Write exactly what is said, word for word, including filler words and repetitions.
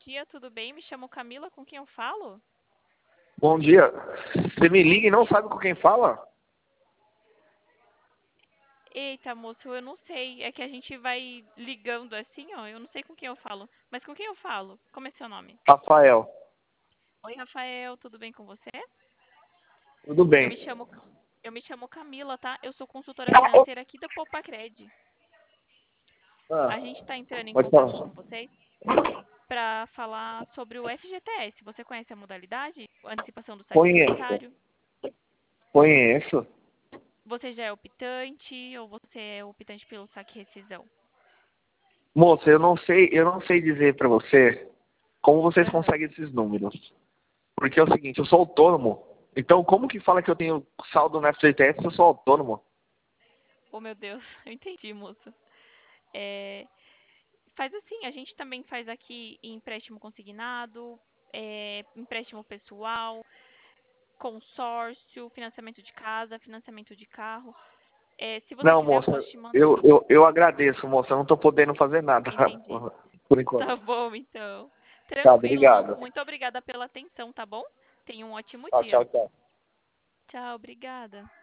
dia, tudo bem? Me chamo Camila, com quem eu falo? Bom dia. Você me liga e não sabe com quem fala? Eita, moço, eu não sei. É que a gente vai ligando assim, ó. Eu não sei com quem eu falo. Mas com quem eu falo? Como é seu nome? Rafael. Oi, Rafael, tudo bem com você? Tudo Eu bem. me chamo, eu me chamo Camila, tá? Eu sou consultora financeira aqui da Popacred. Ah, A gente está entrando em pode contato falar. com vocês para falar sobre o F G T S. Você conhece a modalidade? Antecipação do saque Conheço. necessário? Conheço. Você já é optante ou você é optante pelo saque rescisão? Moça, eu não sei, eu não sei dizer pra você como vocês Aham. conseguem esses números. Porque é o seguinte, eu sou autônomo. Então, como que fala que eu tenho saldo no F G T S se eu sou autônomo? Oh, meu Deus, eu entendi, moço. É, faz assim, a gente também faz aqui empréstimo consignado, é, empréstimo pessoal, consórcio, financiamento de casa, financiamento de carro. É, se você Não, quiser, eu moça, posso te mandar. eu, eu, eu agradeço, moça. Eu não tô podendo fazer nada Entendi. por enquanto. Tá bom, então. Tá, Tranquilo, moço. obrigado. Muito obrigada pela atenção, tá bom? Tenha um ótimo Tchau, dia. tchau, tchau. Tchau, obrigada.